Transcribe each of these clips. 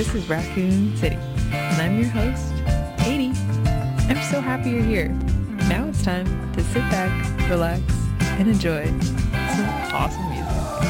This is Raccoon City, and I'm your host, Katie. I'm so happy you're here. Now it's time to sit back, relax, and enjoy some awesome music.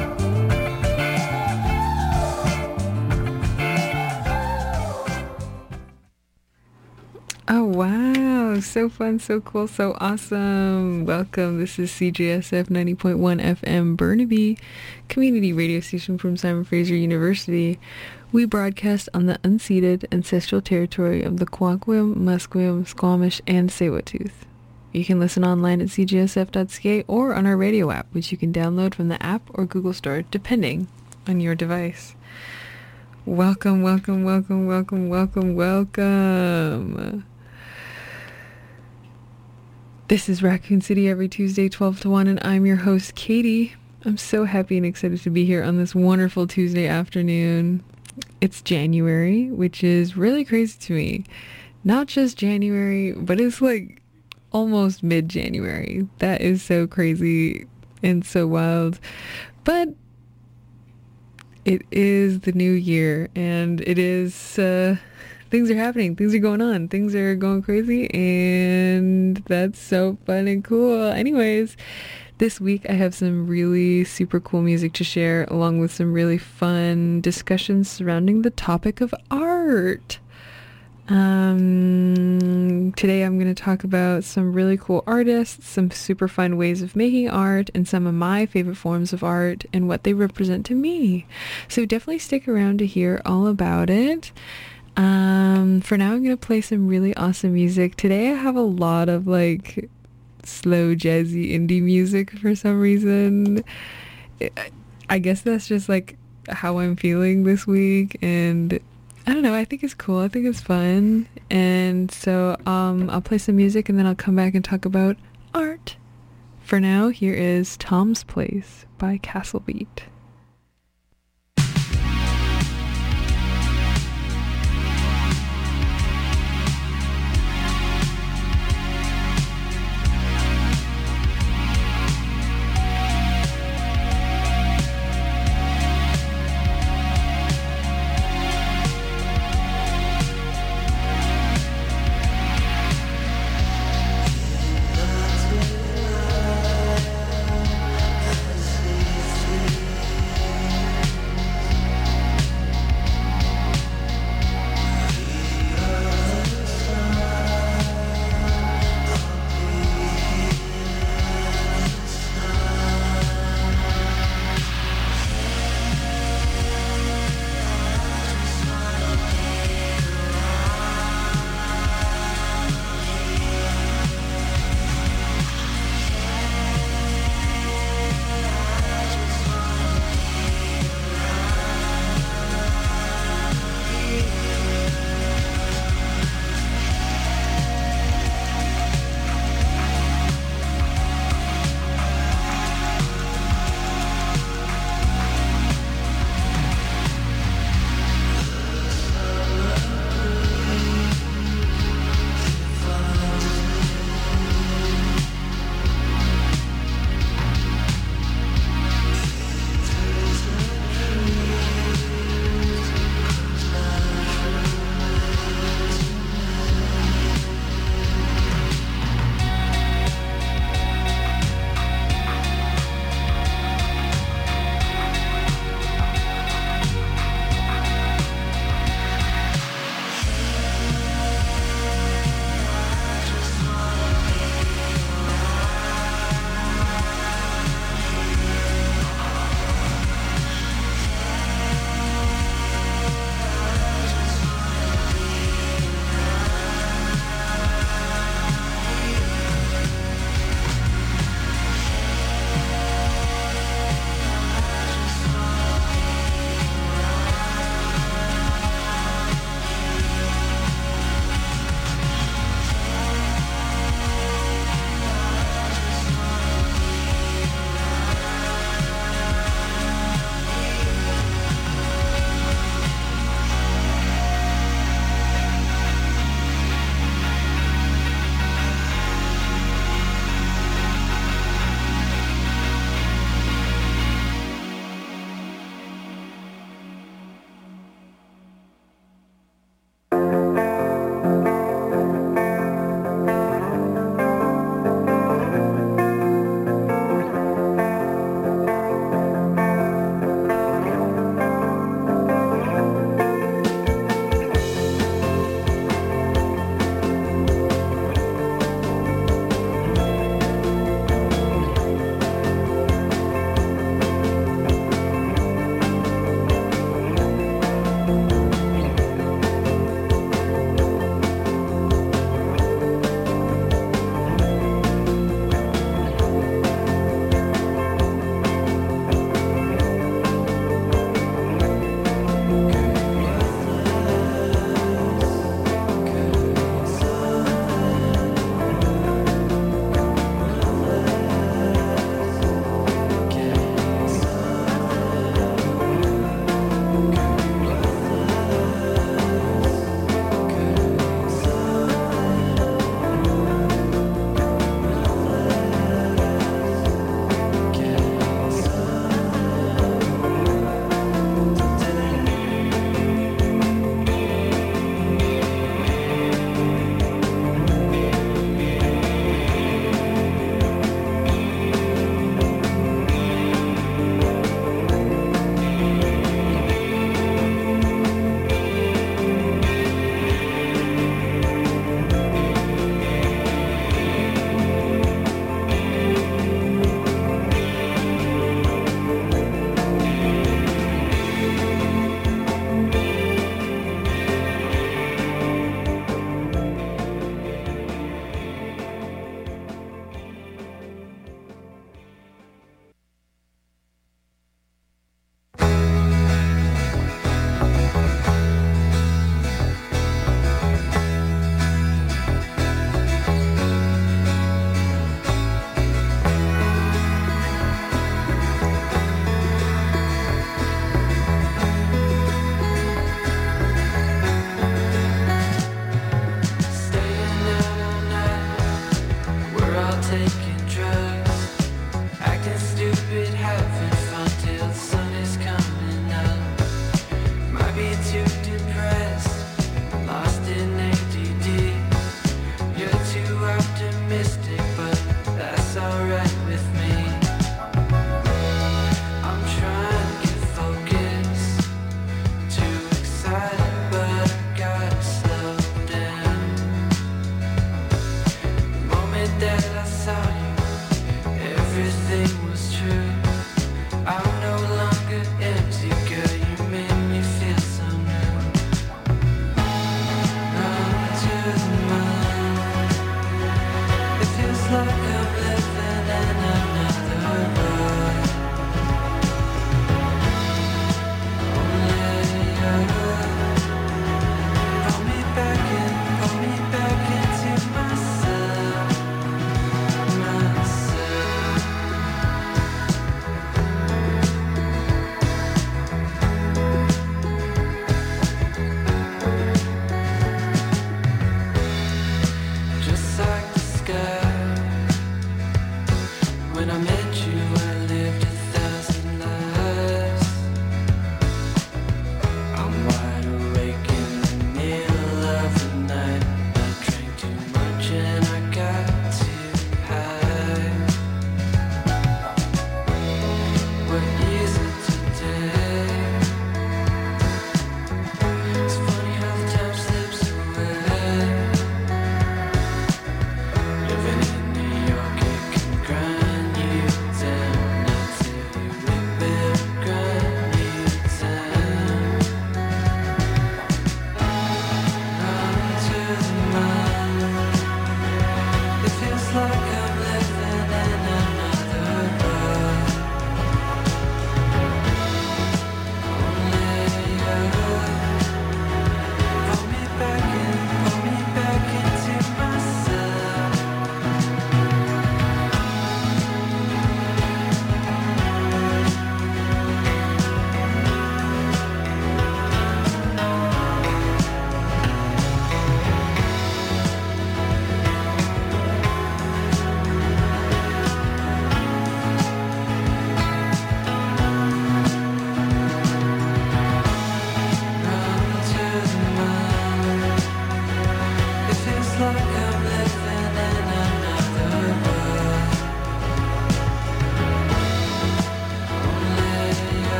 Oh wow, so fun, so cool, so awesome. Welcome, this is CJSF 90.1 FM Burnaby, community radio station from Simon Fraser University. We broadcast on the unceded ancestral territory of the Kwakwam, Musqueam, Squamish, and Tsleil-Waututh. You can listen online at cjsf.ca or on our radio app, which you can download from the app or Google Store, depending on your device. Welcome, welcome, welcome, welcome, welcome, welcome. This is Raccoon City every Tuesday, 12 to 1, and I'm your host, Katie. I'm so happy and excited to be here on this wonderful Tuesday afternoon. It's January, which is really crazy to me. Not just January, but it's like almost mid-January. That is so crazy and so wild. But it is the new year, and it is, things are happening, things are going on, things are going crazy, and that's so fun and cool. Anyways, this week I have some really super cool music to share, along with some really fun discussions surrounding the topic of art. Today I'm going to talk about some really cool artists, some super fun ways of making art, and some of my favorite forms of art and what they represent to me. So definitely stick around to hear all about it. For now I'm going to play some really awesome music. Today I have a lot of like slow jazzy indie music for some reason. I guess that's just like how I'm feeling this week, and I don't know, I think it's cool, I think it's fun, and so I'll play some music and then I'll come back and talk about art. For now, here is Tom's Place by Castle Beat.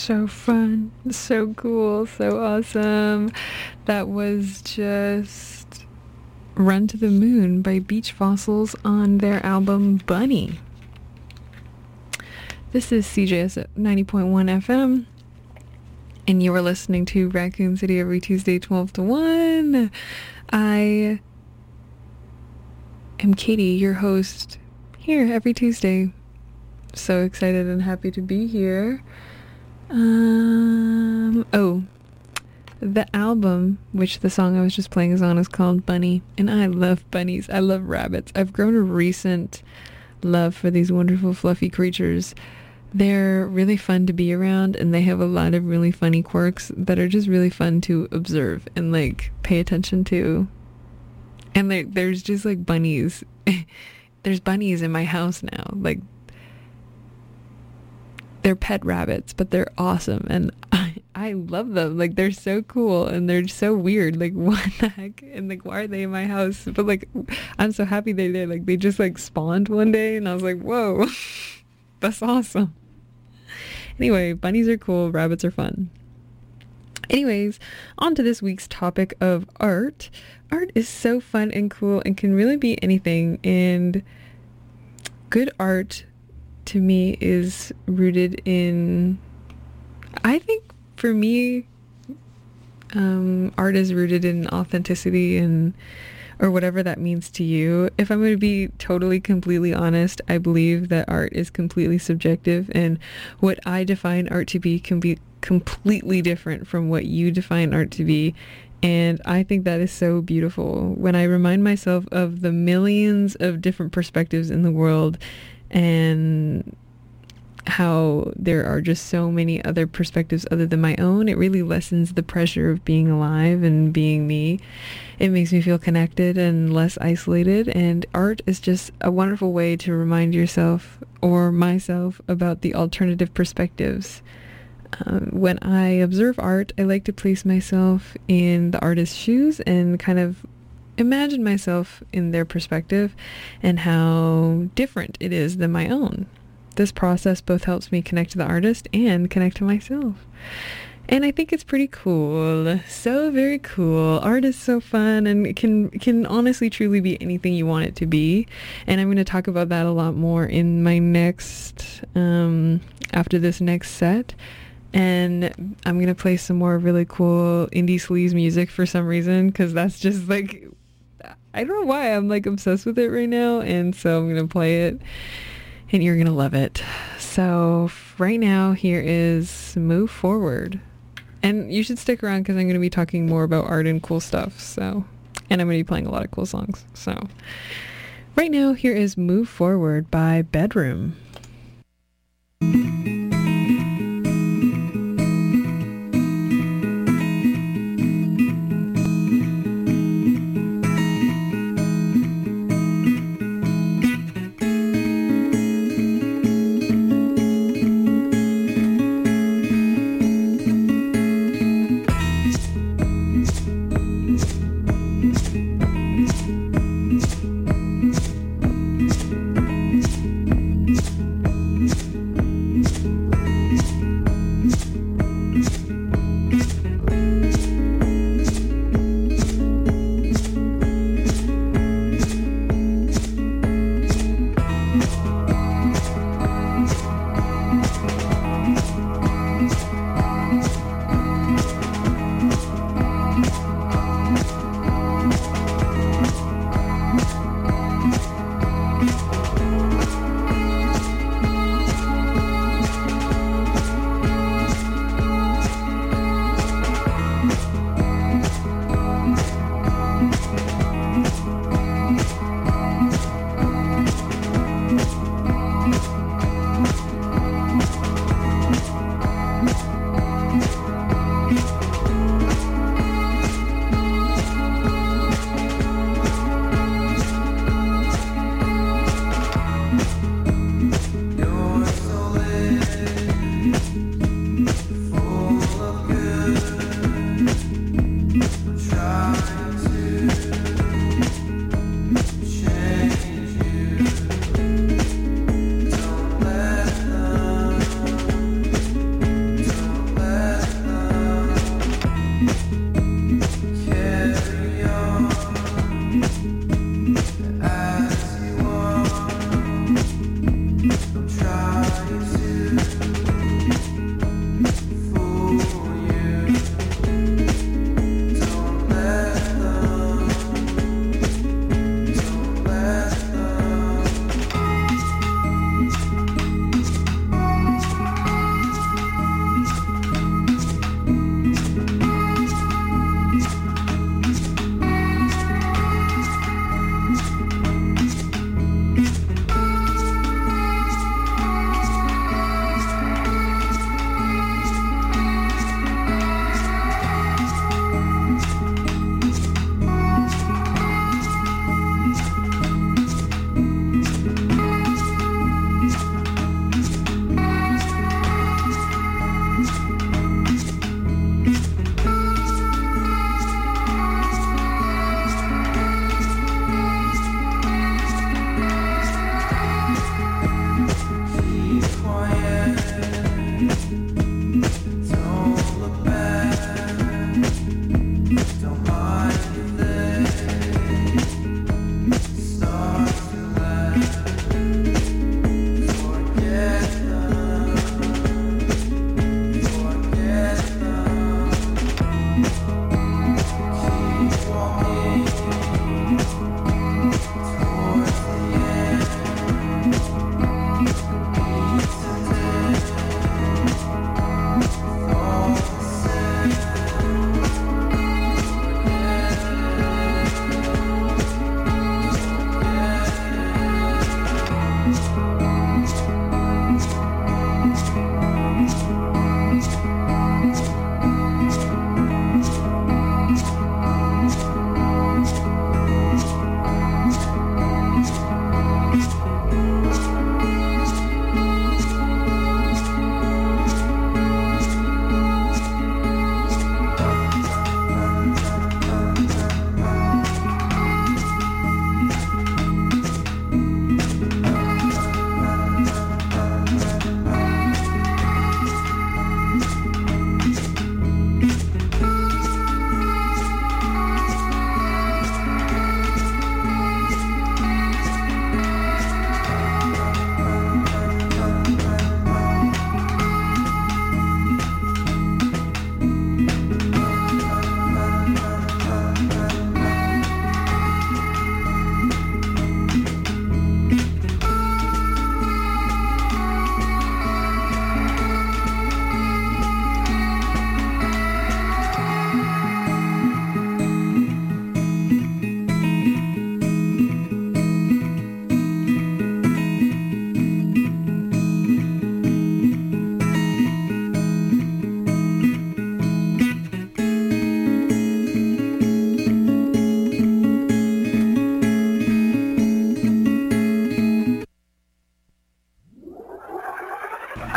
So fun, so cool, so awesome. That was just Run to the Moon by Beach Fossils on their album Bunny. This is CJS at 90.1 FM, and you are listening to Raccoon City every Tuesday 12 to 1. I am Katie, your host, here every Tuesday. So excited and happy to be here. The album, which the song I was just playing is on, is called Bunny, and I love bunnies. I love rabbits. I've grown a recent love for these wonderful fluffy creatures. They're really fun to be around, and they have a lot of really funny quirks that are just really fun to observe and like pay attention to. And there's just like bunnies. There's bunnies in my house now. Like, they're pet rabbits, but they're awesome, and I love them. Like, they're so cool, and they're so weird. Like, what the heck? And like, why are they in my house? But like, I'm so happy they're there. Like, they just like spawned one day, and I was like, whoa, that's awesome. Anyway, bunnies are cool, rabbits are fun. Anyways, on to this week's topic of art. Art is so fun and cool and can really be anything, and good art to me is rooted in, I think for me, art is rooted in authenticity, and or whatever that means to you. If I'm going to be totally, completely honest, I believe that art is completely subjective, and what I define art to be can be completely different from what you define art to be. And I think that is so beautiful when I remind myself of the millions of different perspectives in the world, and how there are just so many other perspectives other than my own. It really lessens the pressure of being alive and being me. It makes me feel connected and less isolated, and art is just a wonderful way to remind yourself or myself about the alternative perspectives. When I observe art, I like to place myself in the artist's shoes and kind of imagine myself in their perspective and how different it is than my own. This process both helps me connect to the artist and connect to myself. And I think it's pretty cool. So very cool. Art is so fun, and it can honestly truly be anything you want it to be. And I'm going to talk about that a lot more in my next, after this next set. And I'm going to play some more really cool indie sleaze music for some reason, because that's just like, I don't know why, I'm like obsessed with it right now, and so I'm gonna play it, and you're gonna love it. So right now, here is Move Forward, and you should stick around because I'm gonna be talking more about art and cool stuff. So, and I'm gonna be playing a lot of cool songs. So right now, here is Move Forward by Bedroom.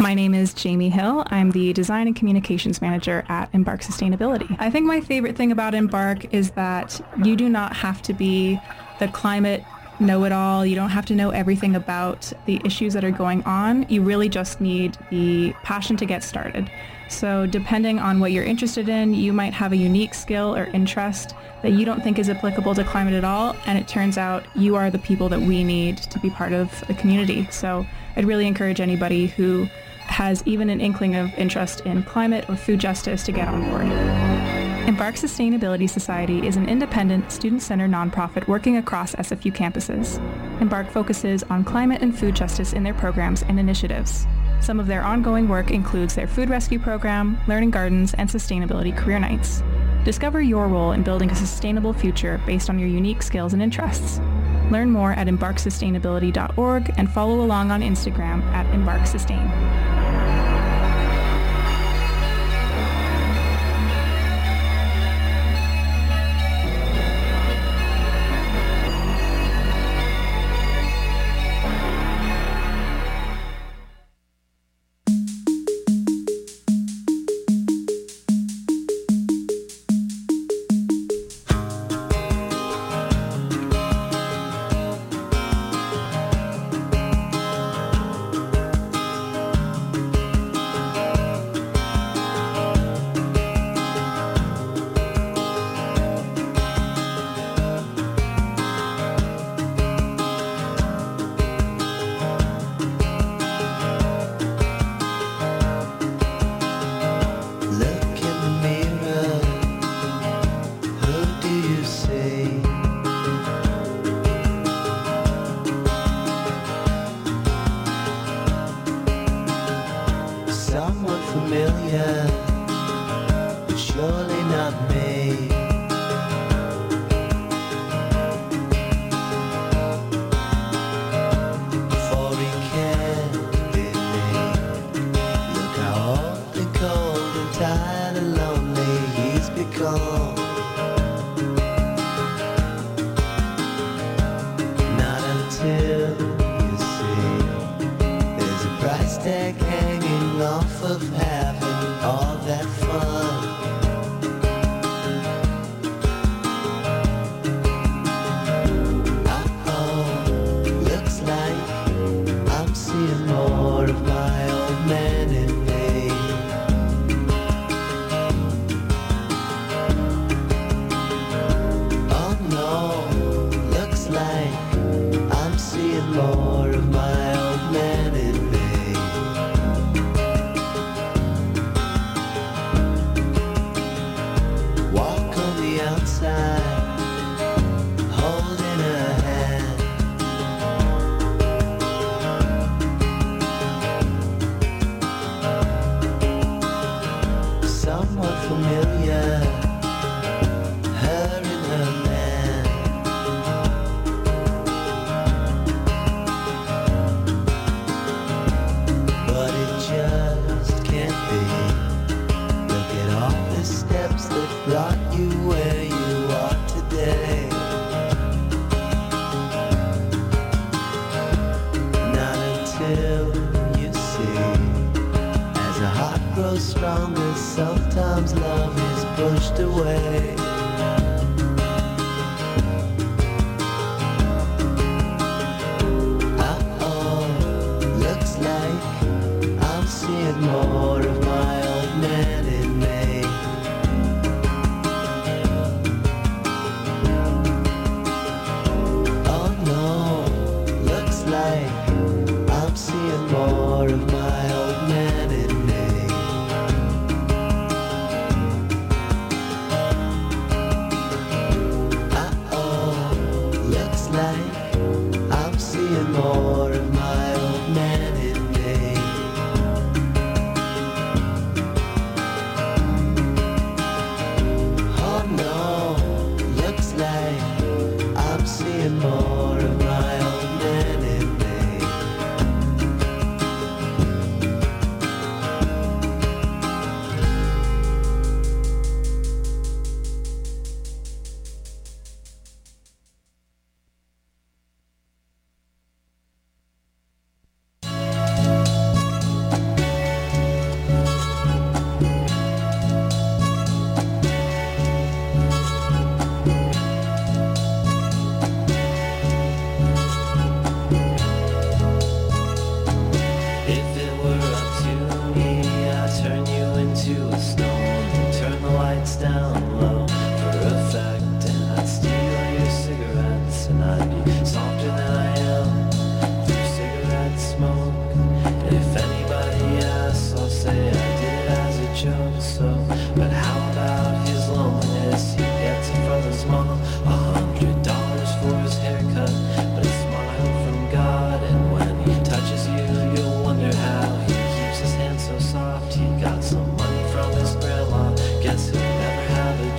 My name is Jamie Hill. I'm the Design and Communications Manager at Embark Sustainability. I think my favorite thing about Embark is that you do not have to be the climate know-it-all. You don't have to know everything about the issues that are going on. You really just need the passion to get started. So depending on what you're interested in, you might have a unique skill or interest that you don't think is applicable to climate at all, and it turns out you are the people that we need to be part of the community. So I'd really encourage anybody who has even an inkling of interest in climate or food justice to get on board. Embark Sustainability Society is an independent, student-centered nonprofit working across SFU campuses. Embark focuses on climate and food justice in their programs and initiatives. Some of their ongoing work includes their food rescue program, learning gardens, and sustainability career nights. Discover your role in building a sustainable future based on your unique skills and interests. Learn more at embarksustainability.org and follow along on Instagram at embarksustain.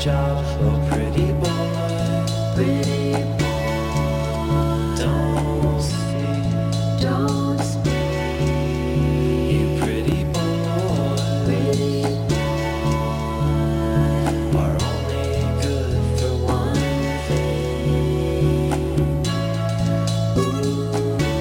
job. Oh, pretty boy, pretty boy, don't speak, don't speak. You pretty boy, pretty boy, are only good for one thing. Ooh.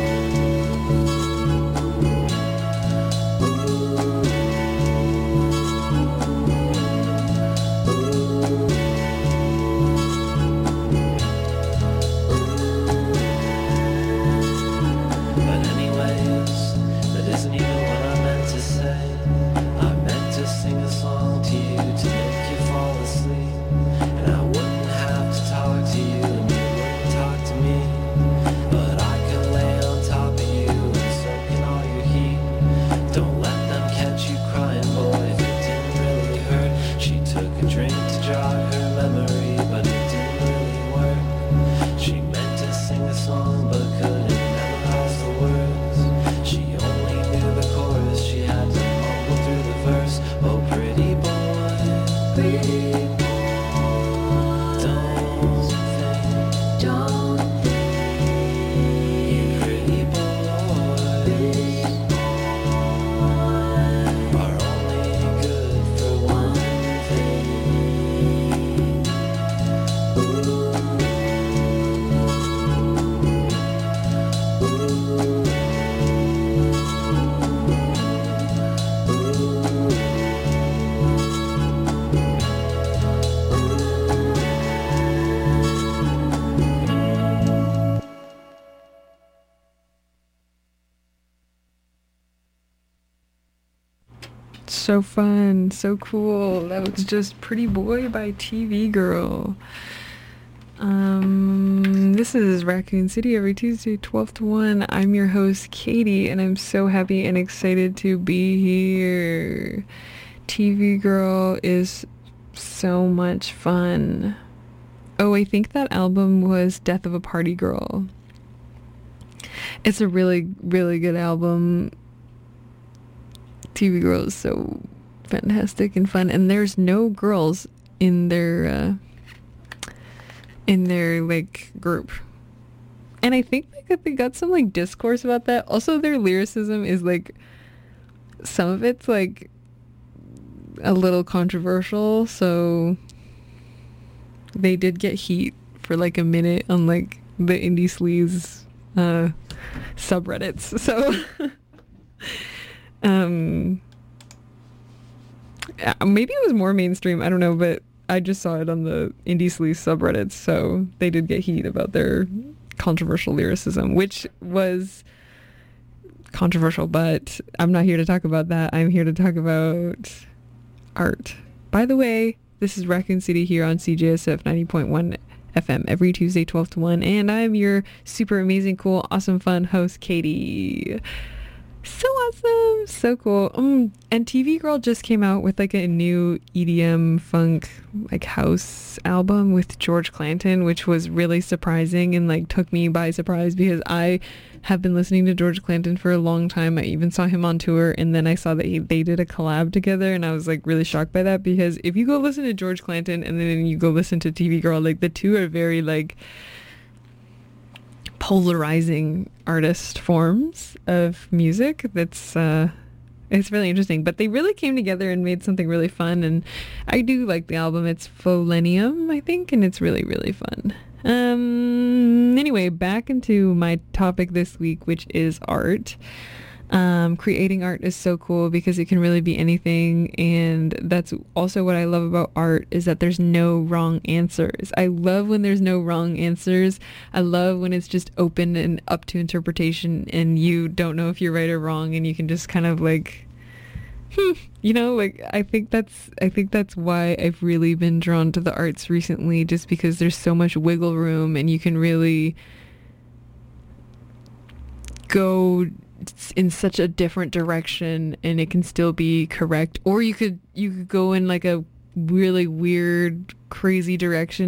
So fun, so cool. That was just Pretty Boy by TV Girl. This is Raccoon City every Tuesday, 12 to 1. I'm your host, Katie, and I'm so happy and excited to be here. TV Girl is so much fun. Oh, I think that album was Death of a Party Girl. It's a really, really good album. TV Girl is so fantastic and fun, and there's no girls in their like group, and I think they got some like discourse about that. Also, their lyricism is like, some of it's like a little controversial, so they did get heat for like a minute on like the Indie Sleaze subreddits, so maybe it was more mainstream, I don't know, but I just saw it on the Indie Sleaze subreddits, so they did get heat about their controversial lyricism, which was controversial, but I'm not here to talk about that. I'm here to talk about art. By the way, this is Raccoon City here on CJSF 90.1 FM every Tuesday, 12 to 1, and I'm your super amazing, cool, awesome, fun host, Katie. So awesome, so cool. And TV Girl just came out with like a new EDM funk like house album with George Clanton, which was really surprising and like took me by surprise, because I have been listening to George Clanton for a long time. I even saw him on tour, and then I saw that they did a collab together, and I was like really shocked by that, because if you go listen to George Clanton and then you go listen to TV Girl, like the two are very like polarizing artist forms of music. That's it's really interesting, but they really came together and made something really fun, and I do like the album. It's Folenium, I think, and it's really, really fun. Anyway, back into my topic this week, which is art. Creating art is so cool because it can really be anything, and that's also what I love about art, is that there's no wrong answers. I love when there's no wrong answers. I love when it's just open and up to interpretation, and you don't know if you're right or wrong, and you can just kind of like, you know, like I think that's why I've really been drawn to the arts recently, just because there's so much wiggle room, and you can really go in such a different direction and it can still be correct, or you could go in like a really weird, crazy direction